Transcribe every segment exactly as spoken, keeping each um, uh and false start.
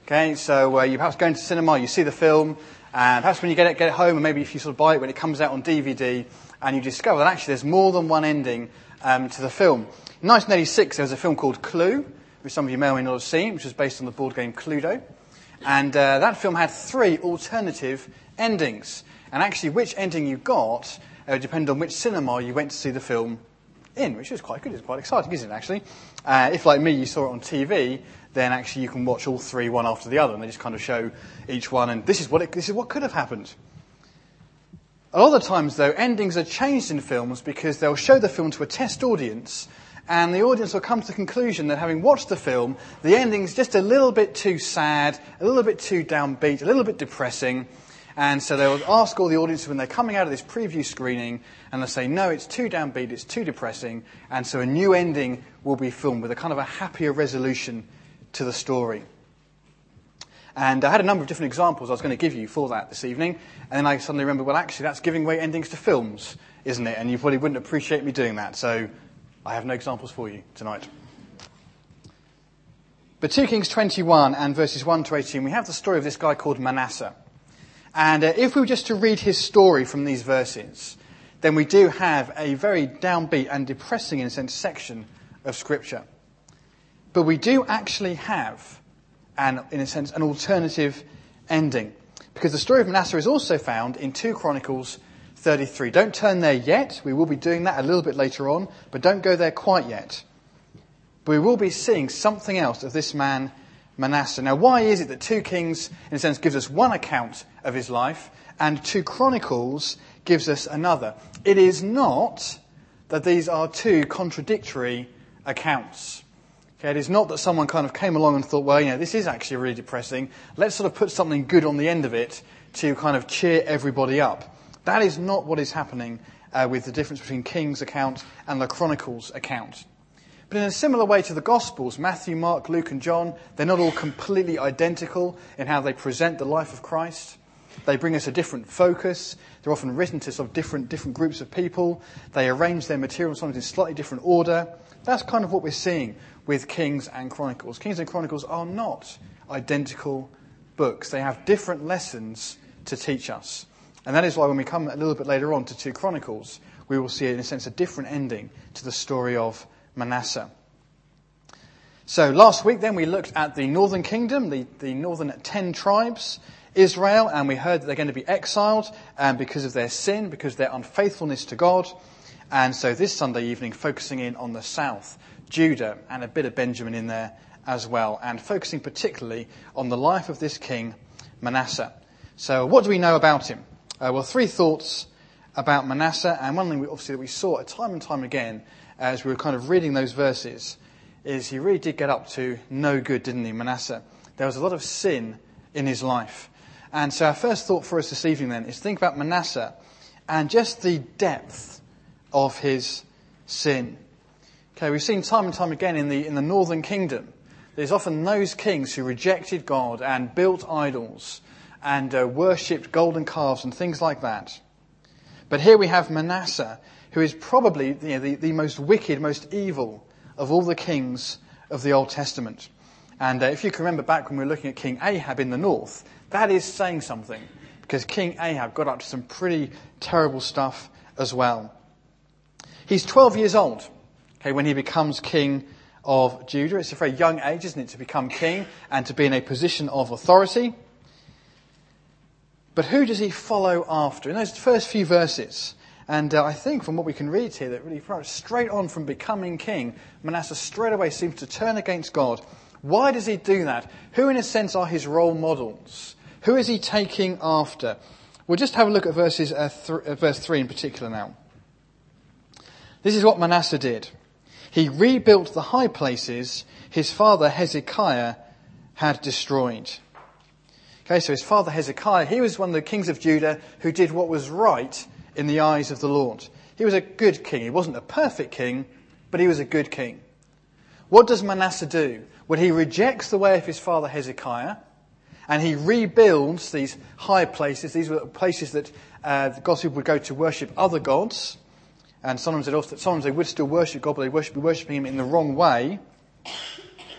Okay, so uh, you perhaps go into cinema, you see the film, and perhaps when you get it, get it home, and maybe if you sort of buy it when it comes out on D V D, and you discover that actually there's more than one ending um, to the film. In nineteen eighty-six, there was a film called Clue, which some of you may or may not have seen, which was based on the board game Cluedo. And uh, that film had three alternative endings. And actually, which ending you got uh, depended on which cinema you went to see the film in, which is quite good. It's quite exciting, isn't it, actually? Uh, if, like me, you saw it on T V, then actually you can watch all three one after the other, and they just kind of show each one, and this is what it, this is what could have happened. A lot of the times, though, endings are changed in films because they'll show the film to a test audience, and the audience will come to the conclusion that having watched the film, the ending's just a little bit too sad, a little bit too downbeat, a little bit depressing. And so they'll ask all the audience when they're coming out of this preview screening, and they'll say, no, it's too downbeat, it's too depressing, and so a new ending will be filmed with a kind of a happier resolution to the story. And I had a number of different examples I was going to give you for that this evening, and then I suddenly remembered, well, actually, that's giving away endings to films, isn't it? And you probably wouldn't appreciate me doing that, so I have no examples for you tonight. But two Kings twenty-one and verses one to eighteen, we have the story of this guy called Manasseh. And uh, if we were just to read his story from these verses, then we do have a very downbeat and depressing, in a sense, section of Scripture. But we do actually have, an, in a sense, an alternative ending. Because the story of Manasseh is also found in two Chronicles thirty-three. Don't turn there yet. We will be doing that a little bit later on, but don't go there quite yet. But we will be seeing something else of this man, Manasseh. Now, why is it that two Kings, in a sense, gives us one account of his life, and two Chronicles gives us another? It is not that these are two contradictory accounts. Okay, it is not that someone kind of came along and thought, well, you know, this is actually really depressing. Let's sort of put something good on the end of it to kind of cheer everybody up. That is not what is happening uh, with the difference between Kings' account and the Chronicles' account. But in a similar way to the Gospels, Matthew, Mark, Luke and John, they're not all completely identical in how they present the life of Christ. They bring us a different focus. They're often written to sort of different different groups of people. They arrange their material sometimes in slightly different order. That's kind of what we're seeing with Kings and Chronicles. Kings and Chronicles are not identical books. They have different lessons to teach us. And that is why when we come a little bit later on to two Chronicles, we will see, in a sense, a different ending to the story of Manasseh. So last week then we looked at the northern kingdom, the, the northern ten tribes, Israel, and we heard that they're going to be exiled um, because of their sin, because of their unfaithfulness to God. And so this Sunday evening focusing in on the south, Judah, and a bit of Benjamin in there as well, and focusing particularly on the life of this king, Manasseh. So what do we know about him? Uh, well, three thoughts about Manasseh, and one thing we, obviously that we saw time and time again as we were kind of reading those verses is he really did get up to no good, didn't he, Manasseh? There was a lot of sin in his life. And so our first thought for us this evening then is to think about Manasseh and just the depth of his sin. Okay, we've seen time and time again in the in the northern kingdom, there's often those kings who rejected God and built idols and uh, worshipped golden calves and things like that. But here we have Manasseh, who is probably you know, the, the most wicked, most evil of all the kings of the Old Testament. And uh, if you can remember back when we were looking at King Ahab in the north, that is saying something, because King Ahab got up to some pretty terrible stuff as well. He's twelve years old, okay, when he becomes king of Judah. It's a very young age, isn't it, to become king and to be in a position of authority. But who does he follow after? In those first few verses, and uh, I think from what we can read here, that really straight on from becoming king, Manasseh straight away seems to turn against God. Why does he do that? Who, in a sense, are his role models? Who is he taking after? We'll just have a look at verses uh, th- uh, verse three in particular now. This is what Manasseh did. He rebuilt the high places his father Hezekiah had destroyed. Okay, so his father Hezekiah, he was one of the kings of Judah who did what was right in the eyes of the Lord. He was a good king. He wasn't a perfect king, but he was a good king. What does Manasseh do? Well, he rejects the way of his father Hezekiah, and he rebuilds these high places. These were places that uh, God's people would go to worship other gods. And sometimes, also, sometimes they would still worship God, but they would be worshipping him in the wrong way.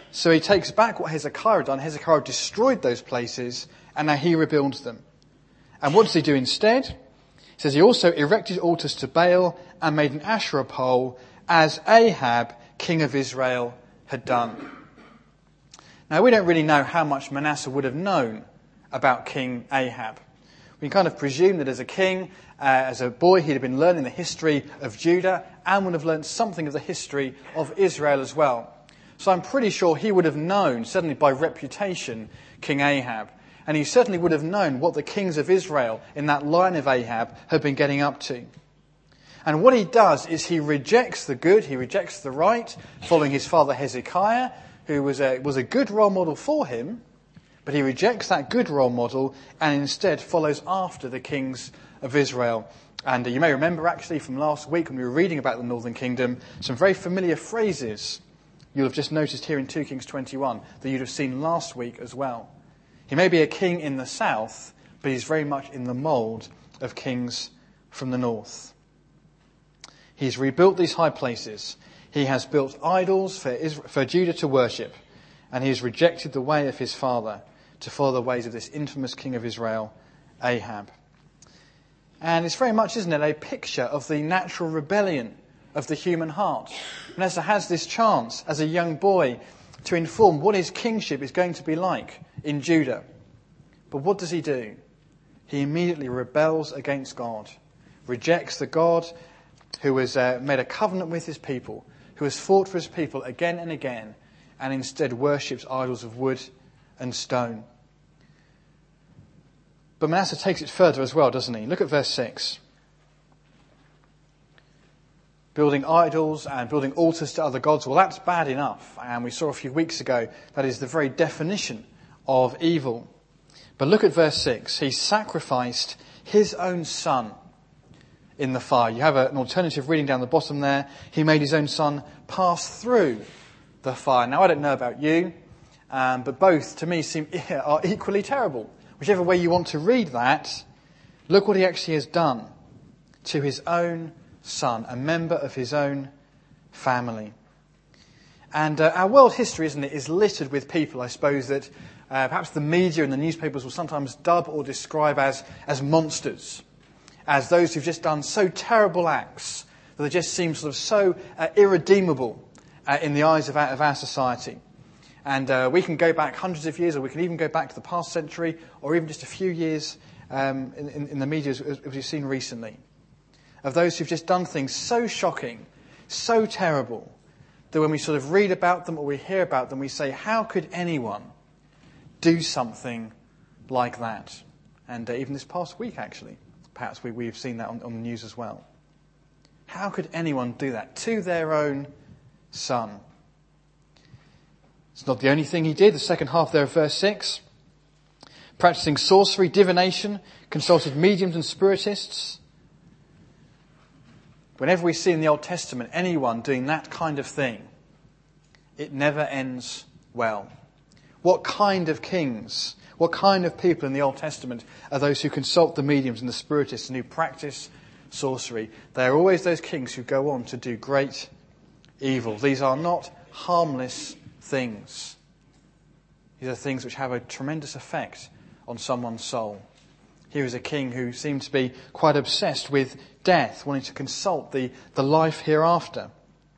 So he takes back what Hezekiah had done. Hezekiah destroyed those places, and now he rebuilds them. And what does he do instead? He says he also erected altars to Baal and made an Asherah pole, as Ahab, king of Israel, had done. Now, we don't really know how much Manasseh would have known about King Ahab. We can kind of presume that as a king, uh, as a boy, he'd have been learning the history of Judah and would have learned something of the history of Israel as well. So I'm pretty sure he would have known, certainly by reputation, King Ahab. And he certainly would have known what the kings of Israel in that line of Ahab had been getting up to. And what he does is he rejects the good, he rejects the right, following his father Hezekiah, who was a, was a good role model for him, but he rejects that good role model and instead follows after the kings of Israel. And you may remember actually from last week when we were reading about the northern kingdom, some very familiar phrases you'll have just noticed here in two Kings twenty-one that you'd have seen last week as well. He may be a king in the south, but he's very much in the mould of kings from the north. He's rebuilt these high places. He has built idols for, Israel, for Judah to worship, and he has rejected the way of his father to follow the ways of this infamous king of Israel, Ahab. And it's very much, isn't it, a picture of the natural rebellion of the human heart. Manasseh has this chance as a young boy to inform what his kingship is going to be like in Judah. But what does he do? He immediately rebels against God, rejects the God who has uh, made a covenant with his people, who has fought for his people again and again, and instead worships idols of wood and stone. But Manasseh takes it further as well, doesn't he? Look at verse six. Building idols and building altars to other gods, well, that's bad enough. And we saw a few weeks ago that is the very definition of evil. But look at verse six. He sacrificed his own son in the fire. You have an alternative reading down the bottom there. He made his own son pass through the fire. Now, I don't know about you, um, but both to me seem are equally terrible. Whichever way you want to read that, look what he actually has done to his own son, a member of his own family. And uh, our world history, isn't it, is littered with people, I suppose, that uh, perhaps the media and the newspapers will sometimes dub or describe as, as monsters, as those who've just done so terrible acts that they just seem sort of so uh, irredeemable uh, in the eyes of our, of our society. And uh, we can go back hundreds of years, or we can even go back to the past century, or even just a few years um, in, in, in the media, as, as we've seen recently, of those who've just done things so shocking, so terrible, that when we sort of read about them or we hear about them, we say, how could anyone do something like that? And uh, even this past week, actually, perhaps we, we've seen that on, on the news as well. How could anyone do that to their own son? It's not the only thing he did. The second half there of verse six. Practicing sorcery, divination, consulted mediums and spiritists. Whenever we see in the Old Testament anyone doing that kind of thing, it never ends well. What kind of kings, what kind of people in the Old Testament are those who consult the mediums and the spiritists and who practice sorcery? They are always those kings who go on to do great evil. These are not harmless things. These are things which have a tremendous effect on someone's soul. Here is a king who seemed to be quite obsessed with death, wanting to consult the, the life hereafter.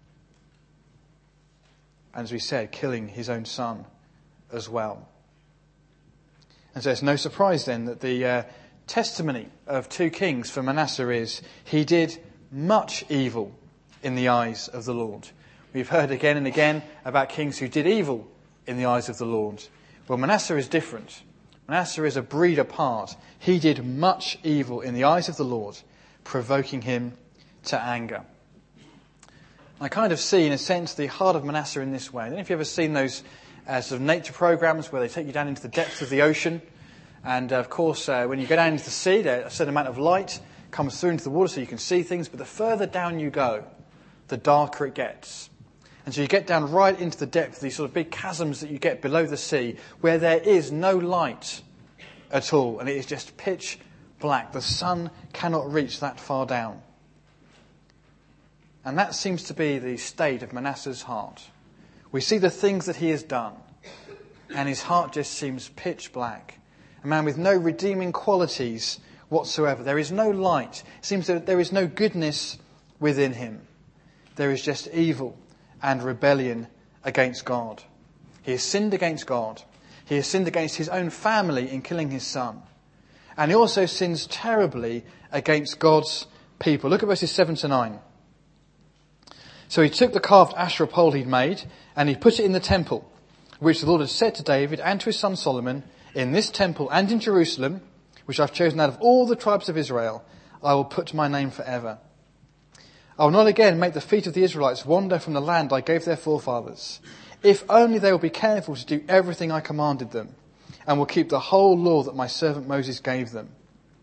And as we said, killing his own son as well. And so it's no surprise then that the uh, testimony of two kings for Manasseh is, he did much evil in the eyes of the Lord. We've heard again and again about kings who did evil in the eyes of the Lord. Well, Manasseh is different. Manasseh is a breed apart. He did much evil in the eyes of the Lord, provoking him to anger. I kind of see, in a sense, the heart of Manasseh in this way. I don't know if you've ever seen those uh, sort of nature programs where they take you down into the depths of the ocean. And, uh, of course, uh, when you go down into the sea, a certain amount of light comes through into the water so you can see things. But the further down you go, the darker it gets. And so you get down right into the depth of these sort of big chasms that you get below the sea, where there is no light at all, and it is just pitch black. The sun cannot reach that far down. And that seems to be the state of Manasseh's heart. We see the things that he has done, and his heart just seems pitch black. A man with no redeeming qualities whatsoever. There is no light. It seems that there is no goodness within him. There is just evil and rebellion against God. He has sinned against God. He has sinned against his own family in killing his son. And he also sins terribly against God's people. Look at verses seven to nine. So he took the carved Asherah pole he'd made, and he put it in the temple, which the Lord had said to David and to his son Solomon, in this temple and in Jerusalem, which I've chosen out of all the tribes of Israel, I will put my name forever. I will not again make the feet of the Israelites wander from the land I gave their forefathers, if only they will be careful to do everything I commanded them, and will keep the whole law that my servant Moses gave them.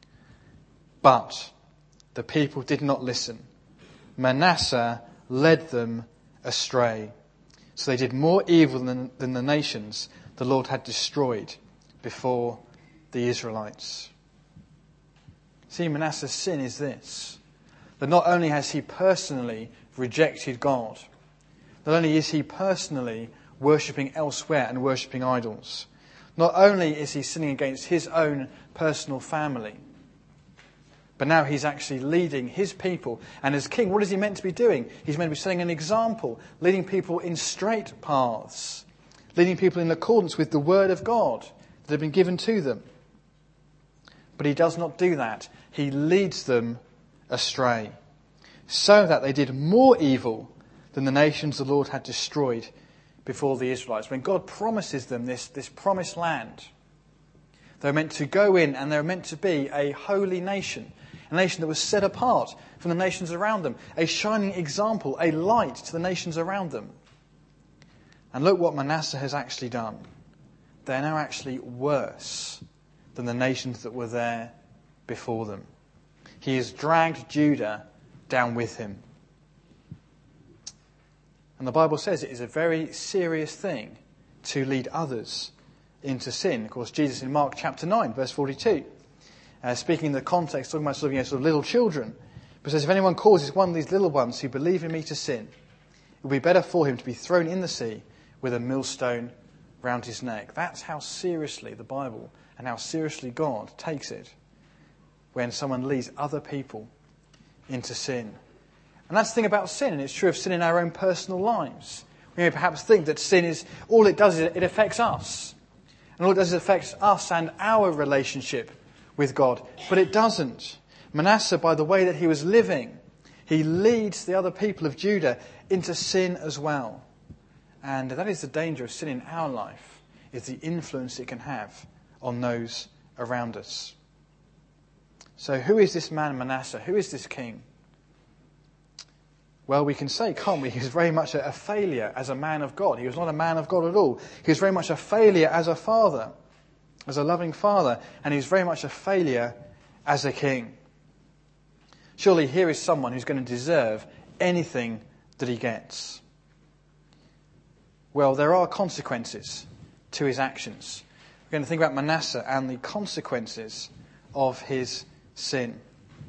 But the people did not listen. Manasseh led them astray. So they did more evil than, than the nations the Lord had destroyed before the Israelites. See, Manasseh's sin is this: that not only has he personally rejected God, not only is he personally worshipping elsewhere and worshipping idols, not only is he sinning against his own personal family, but now he's actually leading his people. And as king, what is he meant to be doing? He's meant to be setting an example, leading people in straight paths, leading people in accordance with the word of God that had been given to them. But he does not do that. He leads them astray, so that they did more evil than the nations the Lord had destroyed before the Israelites. When God promises them this, this promised land, they're meant to go in and they're meant to be a holy nation, a nation that was set apart from the nations around them, a shining example, a light to the nations around them. And look what Manasseh has actually done. They're now actually worse than the nations that were there before them. He has dragged Judah down with him. And the Bible says it is a very serious thing to lead others into sin. Of course, Jesus in Mark chapter nine, verse forty-two, uh, speaking in the context, talking about sort of, you know, sort of little children, but says, if anyone causes one of these little ones who believe in me to sin, it will be better for him to be thrown in the sea with a millstone round his neck. That's how seriously the Bible and how seriously God takes it when someone leads other people into sin. And that's the thing about sin, and it's true of sin in our own personal lives. We may perhaps think that sin is, all it does is it affects us. And all it does is affect us and our relationship with God. But it doesn't. Manasseh, by the way that he was living, he leads the other people of Judah into sin as well. And that is the danger of sin in our life, is the influence it can have on those around us. So who is this man Manasseh? Who is this king? Well, we can say, can't we? He was very much a failure as a man of God. He was not a man of God at all. He was very much a failure as a father, as a loving father. And he was very much a failure as a king. Surely here is someone who's going to deserve anything that he gets. Well, there are consequences to his actions. We're going to think about Manasseh and the consequences of his sin.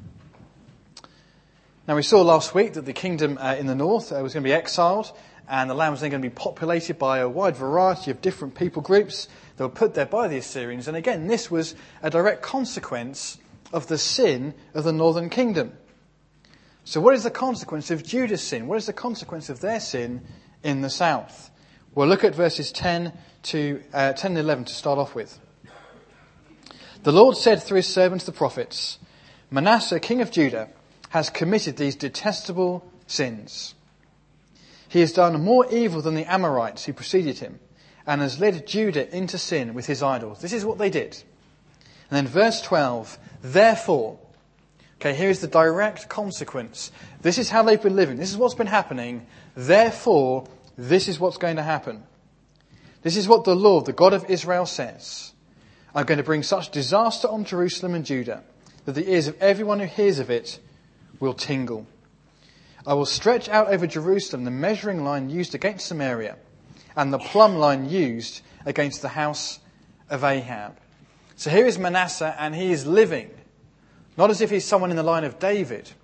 Now, we saw last week that the kingdom uh, in the north uh, was going to be exiled, and the land was then going to be populated by a wide variety of different people groups that were put there by the Assyrians. And again, this was a direct consequence of the sin of the northern kingdom. So what is the consequence of Judah's sin? What is the consequence of their sin in the south? Well, look at verses ten to uh, ten and eleven to start off with. The Lord said through his servants the prophets, Manasseh, king of Judah, has committed these detestable sins. He has done more evil than the Amorites who preceded him, and has led Judah into sin with his idols. This is what they did. And then verse twelve, therefore, okay, here is the direct consequence. This is how they've been living. This is what's been happening. Therefore, this is what's going to happen. This is what the Lord, the God of Israel, says. I'm going to bring such disaster on Jerusalem and Judah that the ears of everyone who hears of it will tingle. I will stretch out over Jerusalem the measuring line used against Samaria and the plumb line used against the house of Ahab. So here is Manasseh, and he is living, not as if he's someone in the line of David,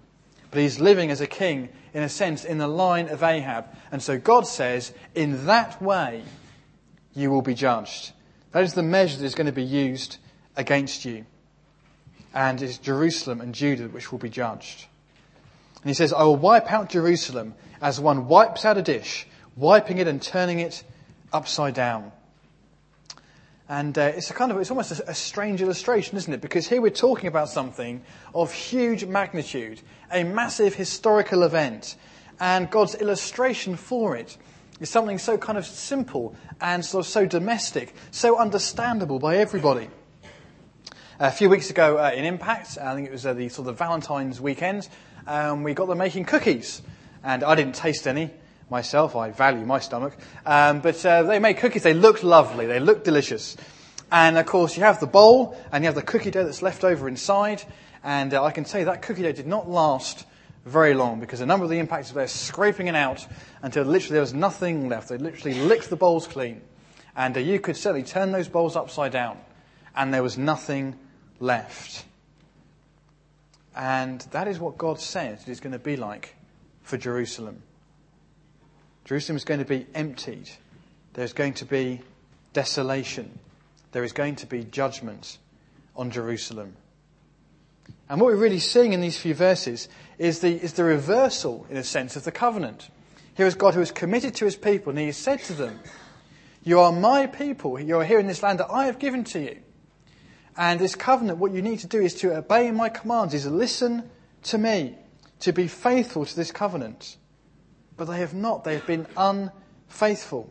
But he's living as a king, in a sense, in the line of Ahab. And so God says, in that way, you will be judged. That is the measure that is going to be used against you. And it's Jerusalem and Judah which will be judged. And he says, I will wipe out Jerusalem as one wipes out a dish, wiping it and turning it upside down. And uh, it's a kind of, it's almost a, a strange illustration, isn't it? Because here we're talking about something of huge magnitude, a massive historical event. And God's illustration for it is something so kind of simple and sort of so domestic, so understandable by everybody. A few weeks ago uh, in Impact, I think it was uh, the sort of Valentine's weekend, um, we got them making cookies. And I didn't taste any myself. I value my stomach. Um, but uh, they made cookies. They looked lovely. They looked delicious. And, of course, you have the bowl and you have the cookie dough that's left over inside. And uh, I can tell you that cookie dough did not last very long because a number of the impactors were scraping it out until literally there was nothing left. They literally licked the bowls clean. And uh, you could certainly turn those bowls upside down and there was nothing left. And that is what God said it is going to be like for Jerusalem. Jerusalem is going to be emptied. There's going to be desolation. There is going to be judgment on Jerusalem. And what we're really seeing in these few verses is the, is the reversal, in a sense, of the covenant. Here is God who is committed to his people, and he has said to them, you are my people. You are here in this land that I have given to you. And this covenant, what you need to do is to obey my commands, is listen to me, to be faithful to this covenant. But they have not. They have been unfaithful.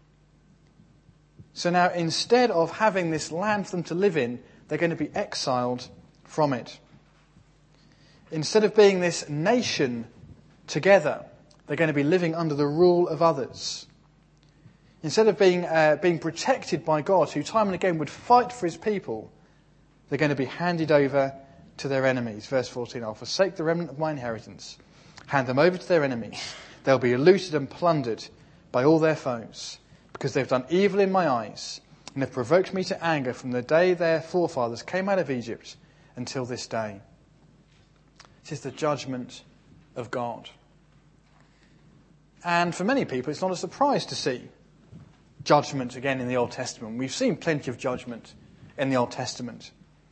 So now, instead of having this land for them to live in, they're going to be exiled from it. Instead of being this nation together, they're going to be living under the rule of others. Instead of being uh, being protected by God, who time and again would fight for his people, they're going to be handed over to their enemies. Verse fourteen, I'll forsake the remnant of my inheritance, hand them over to their enemies. They'll be looted and plundered by all their foes, because they've done evil in my eyes and have provoked me to anger from the day their forefathers came out of Egypt until this day. This is the judgment of God. And for many people, it's not a surprise to see judgment again in the Old Testament. We've seen plenty of judgment in the Old Testament.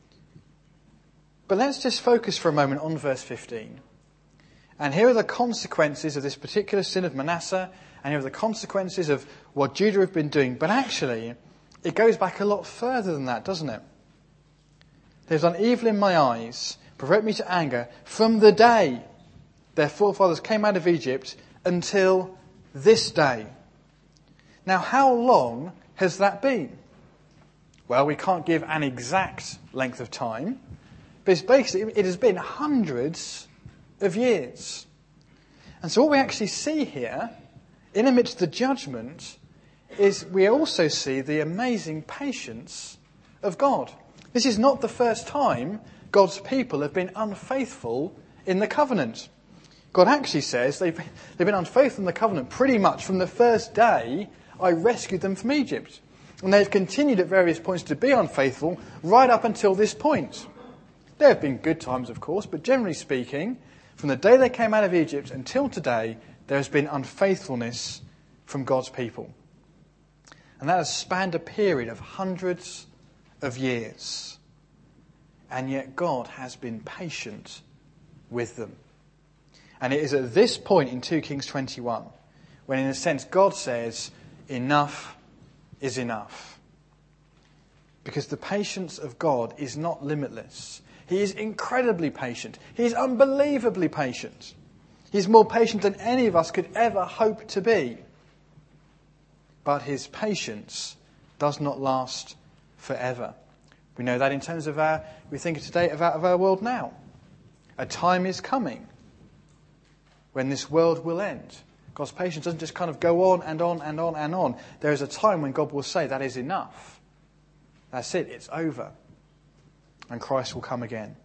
But let's just focus for a moment on verse fifteen. And here are the consequences of this particular sin of Manasseh, and here are the consequences of what Judah have been doing. But actually, it goes back a lot further than that, doesn't it? They've done evil in my eyes, provoked me to anger, from the day their forefathers came out of Egypt until this day. Now, how long has that been? Well, we can't give an exact length of time, but it's basically, it has been hundreds of years. And so what we actually see here, in amidst the judgment, is we also see the amazing patience of God. This is not the first time God's people have been unfaithful in the covenant. God actually says they've, they've been unfaithful in the covenant pretty much from the first day I rescued them from Egypt. And they've continued at various points to be unfaithful right up until this point. There have been good times, of course, but generally speaking, from the day they came out of Egypt until today, there has been unfaithfulness from God's people. And that has spanned a period of hundreds of years. And yet God has been patient with them. And it is at this point in two Kings twenty-one, when in a sense God says, enough is enough. Because the patience of God is not limitless. He is incredibly patient. He is unbelievably patient. He's more patient than any of us could ever hope to be. But his patience does not last forever. We know that in terms of our, we think today of our, of our world now. A time is coming when this world will end. God's patience doesn't just kind of go on and on and on and on. There is a time when God will say, that is enough. That's it, it's over. And Christ will come again.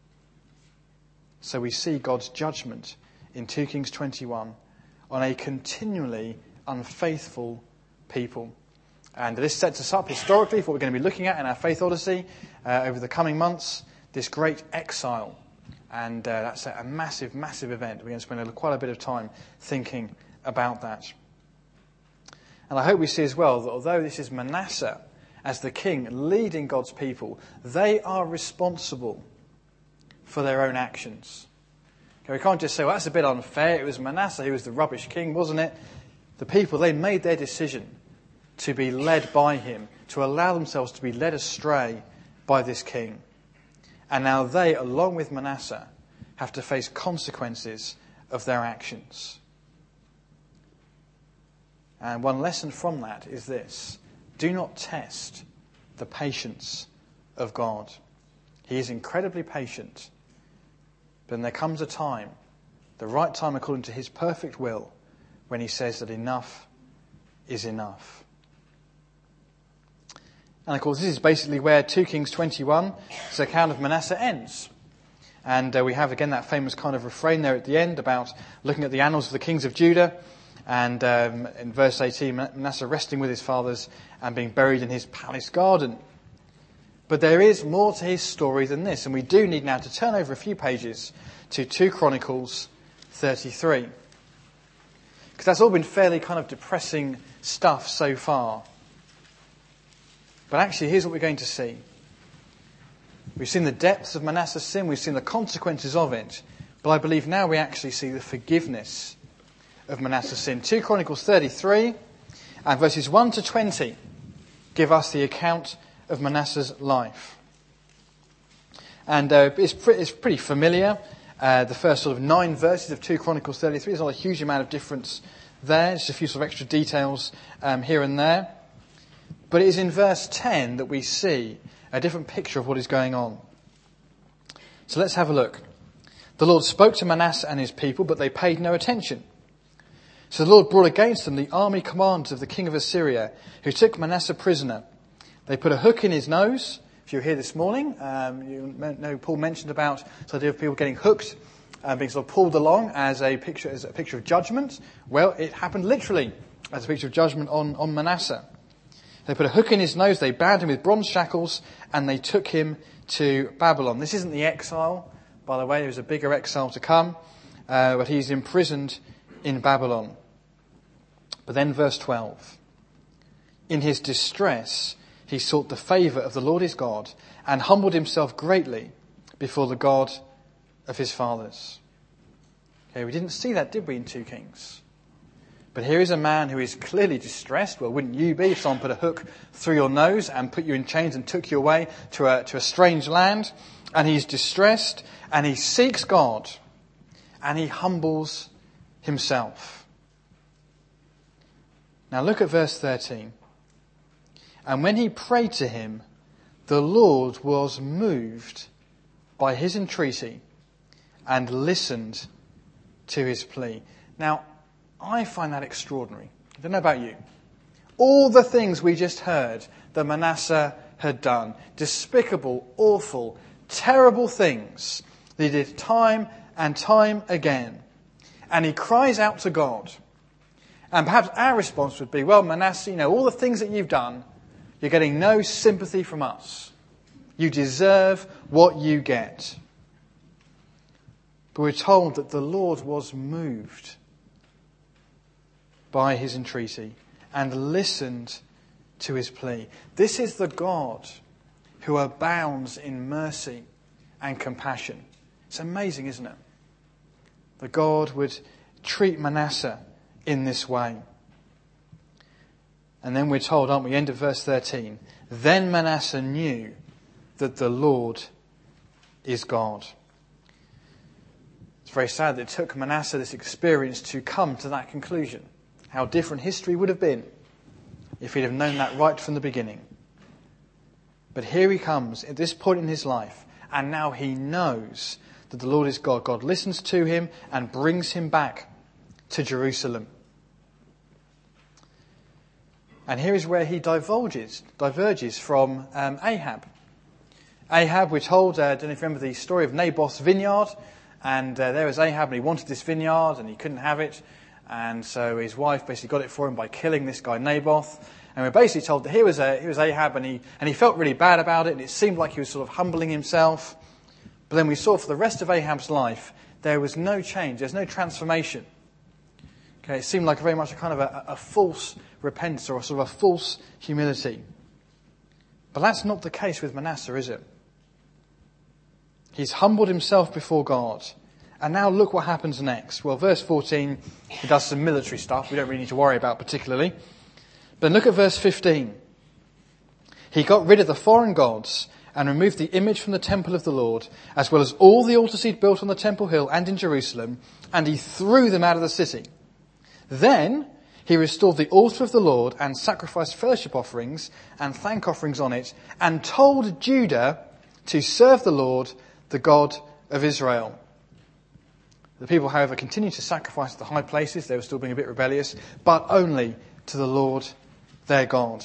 So we see God's judgment in two Kings twenty-one on a continually unfaithful people. And this sets us up historically for what we're going to be looking at in our Faith Odyssey uh, over the coming months, this great exile And uh, that's a, a massive, massive event. We're going to spend a, quite a bit of time thinking about that. And I hope we see as well that although this is Manasseh as the king leading God's people, they are responsible for their own actions. Okay, we can't just say, well, that's a bit unfair. It was Manasseh who was the rubbish king, wasn't it? The people, they made their decision to be led by him, to allow themselves to be led astray by this king. And now they, along with Manasseh, have to face consequences of their actions. And one lesson from that is this: do not test the patience of God. He is incredibly patient. But then there comes a time, the right time according to his perfect will, when he says that enough is enough. And of course, this is basically where two Kings twenty-one, the account of Manasseh, ends. And uh, we have again that famous kind of refrain there at the end about looking at the annals of the kings of Judah. And um, in verse eighteen, Manasseh resting with his fathers and being buried in his palace garden. But there is more to his story than this. And we do need now to turn over a few pages to two Chronicles thirty-three. Because that's all been fairly kind of depressing stuff so far. But actually, here's what we're going to see. We've seen the depths of Manasseh's sin. We've seen the consequences of it. But I believe now we actually see the forgiveness of Manasseh's sin. two Chronicles thirty-three and verses one to twenty give us the account of Manasseh's life. And uh, it's, pre- it's pretty familiar. Uh, the first sort of nine verses of two Chronicles thirty-three. There's not a huge amount of difference there. Just a few sort of extra details um, here and there. But it is in verse ten that we see a different picture of what is going on. So let's have a look. The Lord spoke to Manasseh and his people, but they paid no attention. So the Lord brought against them the army commanders of the king of Assyria, who took Manasseh prisoner. They put a hook in his nose. If you were here this morning, um, you know Paul mentioned about the idea of people getting hooked, uh, being sort of pulled along as a picture, as a picture of judgment. Well, it happened literally as a picture of judgment on, on Manasseh. They put a hook in his nose, they bound him with bronze shackles, and they took him to Babylon. This isn't the exile, by the way. There's a bigger exile to come, uh, but he's imprisoned in Babylon. But then verse twelve. In his distress, he sought the favour of the Lord his God and humbled himself greatly before the God of his fathers. Okay, we didn't see that, did we, in two Kings? But here is a man who is clearly distressed. Well, wouldn't you be if someone put a hook through your nose and put you in chains and took you away to a, to a strange land? And he's distressed and he seeks God and he humbles himself. Now look at verse thirteen. And when he prayed to him, the Lord was moved by his entreaty and listened to his plea. Now, I find that extraordinary. I don't know about you. All the things we just heard that Manasseh had done, despicable, awful, terrible things that he did time and time again. And he cries out to God. And perhaps our response would be, well, Manasseh, you know, all the things that you've done, you're getting no sympathy from us. You deserve what you get. But we're told that the Lord was moved by his entreaty and listened to his plea. This is the God who abounds in mercy and compassion. It's amazing, isn't it? That God would treat Manasseh in this way. And then we're told, aren't we, end of verse thirteen, then Manasseh knew that the Lord is God. It's very sad that it took Manasseh this experience to come to that conclusion. How different history would have been if he'd have known that right from the beginning. But here he comes at this point in his life, and now he knows that the Lord is God. God listens to him and brings him back to Jerusalem. And here is where he divulges, diverges from um, Ahab. Ahab, we're told, uh, I don't know if you remember the story of Naboth's vineyard. And uh, there was Ahab, and he wanted this vineyard, and he couldn't have it. And so his wife basically got it for him by killing this guy Naboth. And we're basically told that here was, uh, here was Ahab, and he, and he felt really bad about it, and it seemed like he was sort of humbling himself. But then we saw for the rest of Ahab's life, there was no change. There's no transformation. Okay, it seemed like very much a kind of a, a false repentance or a sort of a false humility. But that's not the case with Manasseh, is it? He's humbled himself before God. And now look what happens next. Well, verse fourteen, he does some military stuff we don't really need to worry about particularly. But look at verse fifteen. He got rid of the foreign gods and removed the image from the temple of the Lord, as well as all the altars he'd built on the temple hill and in Jerusalem, and he threw them out of the city. Then he restored the altar of the Lord and sacrificed fellowship offerings and thank offerings on it, and told Judah to serve the Lord, the God of Israel. The people, however, continued to sacrifice at the high places. They were still being a bit rebellious, but only to the Lord their God.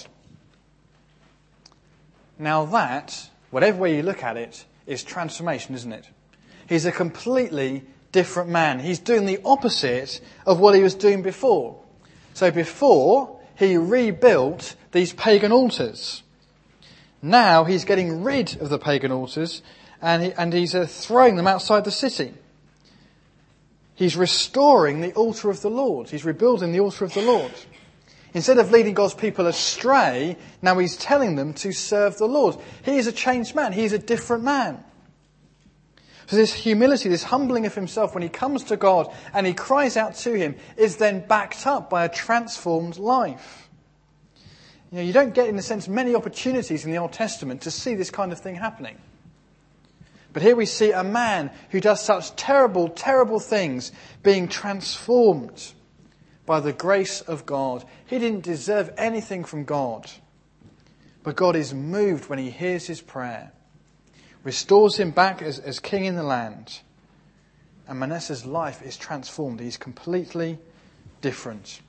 Now that, whatever way you look at it, is transformation, isn't it? He's a completely different man. He's doing the opposite of what he was doing before. So before, he rebuilt these pagan altars. Now he's getting rid of the pagan altars and, he, and he's uh, throwing them outside the city. He's restoring the altar of the Lord. He's rebuilding the altar of the Lord. Instead of leading God's people astray, now he's telling them to serve the Lord. He is a changed man. He is a different man. So this humility, this humbling of himself when he comes to God and he cries out to him is then backed up by a transformed life. You know, you don't get, in a sense, many opportunities in the Old Testament to see this kind of thing happening. But here we see a man who does such terrible, terrible things being transformed by the grace of God. He didn't deserve anything from God. But God is moved when he hears his prayer, restores him back as, as king in the land. And Manasseh's life is transformed. He's completely different.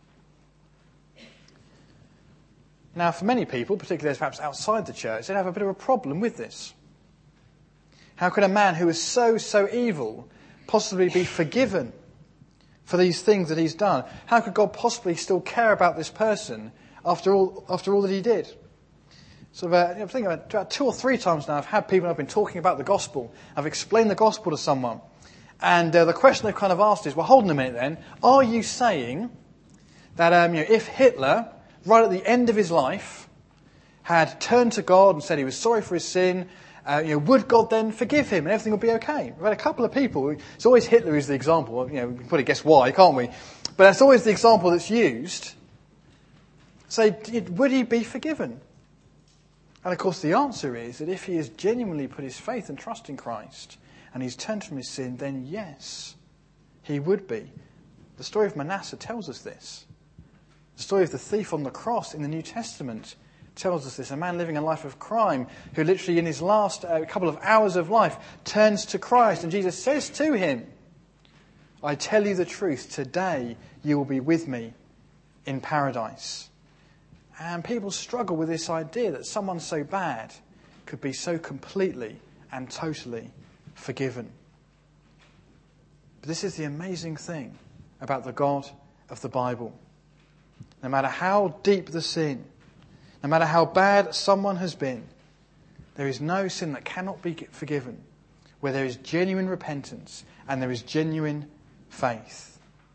Now, for many people, particularly perhaps outside the church, they'd have a bit of a problem with this. How could a man who is so, so evil possibly be forgiven for these things that he's done? How could God possibly still care about this person after all, after all that he did? Sort of, uh, you know, think about, about two or three times now I've had people, I've been talking about the gospel. I've explained the gospel to someone. And uh, the question they've kind of asked is, well, hold on a minute then. Are you saying that um, you know, if Hitler, right at the end of his life, had turned to God and said he was sorry for his sin, Uh, you know, would God then forgive him and everything would be okay? We've had a couple of people. It's always Hitler who's the example. You know, we can probably guess why, can't we? But that's always the example that's used. Say, so, would he be forgiven? And of course the answer is that if he has genuinely put his faith and trust in Christ and he's turned from his sin, then yes, he would be. The story of Manasseh tells us this. The story of the thief on the cross in the New Testament tells us this. A man living a life of crime who literally in his last uh, couple of hours of life turns to Christ, and Jesus says to him, I tell you the truth, today you will be with me in paradise. And people struggle with this idea that someone so bad could be so completely and totally forgiven. But this is the amazing thing about the God of the Bible. No matter how deep the sin, no matter how bad someone has been, there is no sin that cannot be forgiven where there is genuine repentance and there is genuine faith.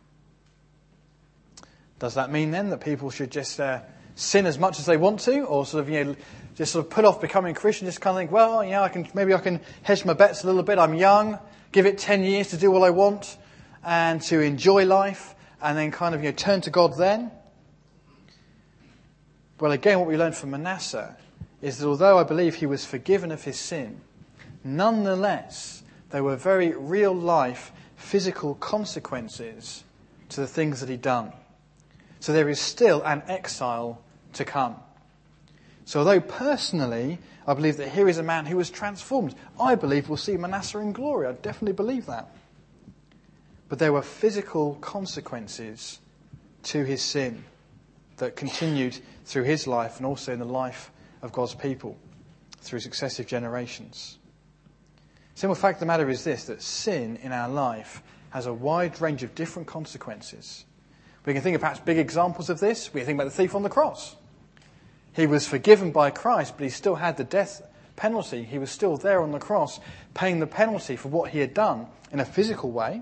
Does that mean then that people should just uh, sin as much as they want to, or sort of, you know, just sort of put off becoming a Christian, just kind of think, well, you know, I can maybe I can hedge my bets a little bit. I'm young, give it ten years to do what I want and to enjoy life, and then kind of, you know, turn to God then? Well, again, what we learned from Manasseh is that although I believe he was forgiven of his sin, nonetheless, there were very real life, physical consequences to the things that he'd done. So there is still an exile to come. So although personally, I believe that here is a man who was transformed, I believe we'll see Manasseh in glory. I definitely believe that. But there were physical consequences to his sin that continued through his life and also in the life of God's people through successive generations. Simple fact of the matter is this, that sin in our life has a wide range of different consequences. We can think of perhaps big examples of this. We can think about the thief on the cross. He was forgiven by Christ, but he still had the death penalty. He was still there on the cross, paying the penalty for what he had done in a physical way.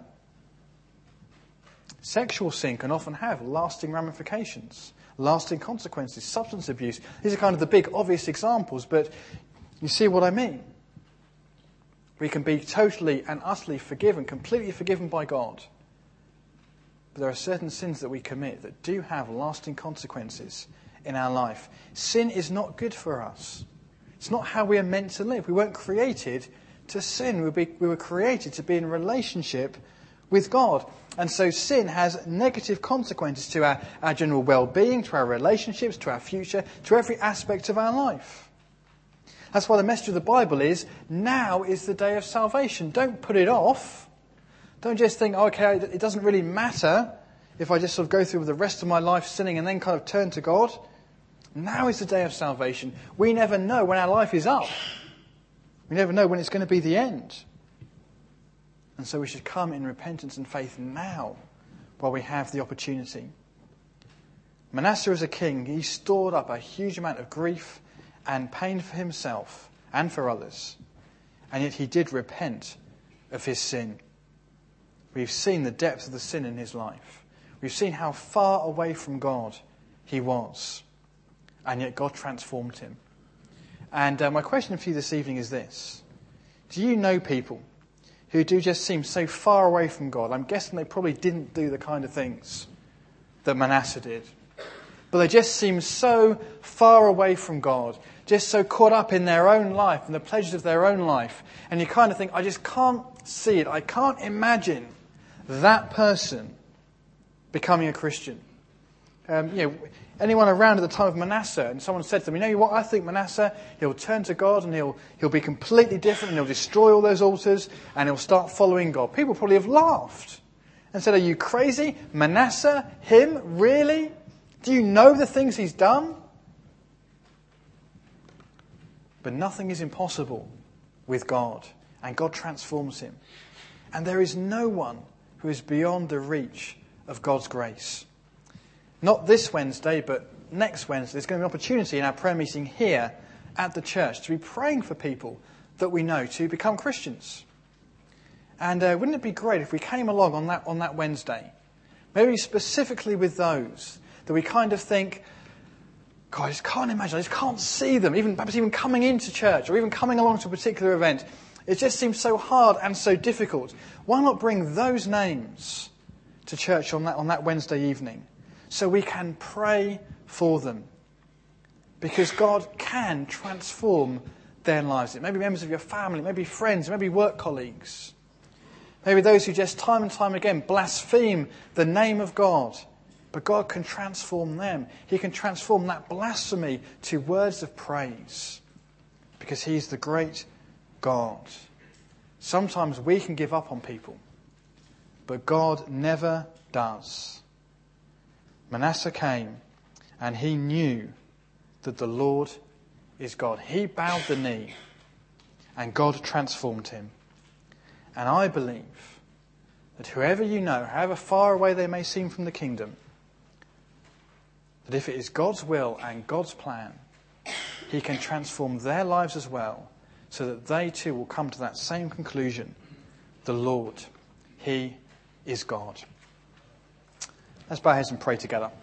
Sexual sin can often have lasting ramifications, lasting consequences. Substance abuse, these are kind of the big obvious examples, but you see what I mean. We can be totally and utterly forgiven, completely forgiven by God. But there are certain sins that we commit that do have lasting consequences in our life. Sin is not good for us. It's not how we are meant to live. We weren't created to sin. We, be, we were created to be in relationship with God. And so sin has negative consequences to our, our general well-being, to our relationships, to our future, to every aspect of our life. That's why the message of the Bible is, now is the day of salvation. Don't put it off. Don't just think, oh, okay, it doesn't really matter if I just sort of go through the rest of my life sinning and then kind of turn to God. Now is the day of salvation. We never know when our life is up. We never know when it's going to be the end. And so we should come in repentance and faith now while we have the opportunity. Manasseh as a king, he stored up a huge amount of grief and pain for himself and for others. And yet he did repent of his sin. We've seen the depth of the sin in his life. We've seen how far away from God he was. And yet God transformed him. And uh, my question for you this evening is this. Do you know people who do just seem so far away from God? I'm guessing they probably didn't do the kind of things that Manasseh did. But they just seem so far away from God, just so caught up in their own life and the pleasures of their own life. And you kind of think, I just can't see it. I can't imagine that person becoming a Christian. Um, you know, anyone around at the time of Manasseh, and someone said to them, you know what, I think Manasseh, he'll turn to God and he'll he'll be completely different and he'll destroy all those altars and he'll start following God. People probably have laughed and said, are you crazy? Manasseh? Him? Really? Do you know the things he's done? But nothing is impossible with God, and God transforms him. And there is no one who is beyond the reach of God's grace. Not this Wednesday, but next Wednesday, there's going to be an opportunity in our prayer meeting here at the church to be praying for people that we know to become Christians. And uh, wouldn't it be great if we came along on that on that Wednesday, maybe specifically with those that we kind of think, God, I just can't imagine, I just can't see them, even perhaps even coming into church or even coming along to a particular event. It just seems so hard and so difficult. Why not bring those names to church on that on that Wednesday evening so we can pray for them? Because God can transform their lives. It may be members of your family, it may be friends, it may be work colleagues. Maybe those who just time and time again blaspheme the name of God. But God can transform them. He can transform that blasphemy to words of praise. Because He's the great God. Sometimes we can give up on people. But God never does. Manasseh came and he knew that the Lord is God. He bowed the knee and God transformed him. And I believe that whoever you know, however far away they may seem from the kingdom, that if it is God's will and God's plan, He can transform their lives as well, so that they too will come to that same conclusion. The Lord, He is God. Let's bow our heads and pray together.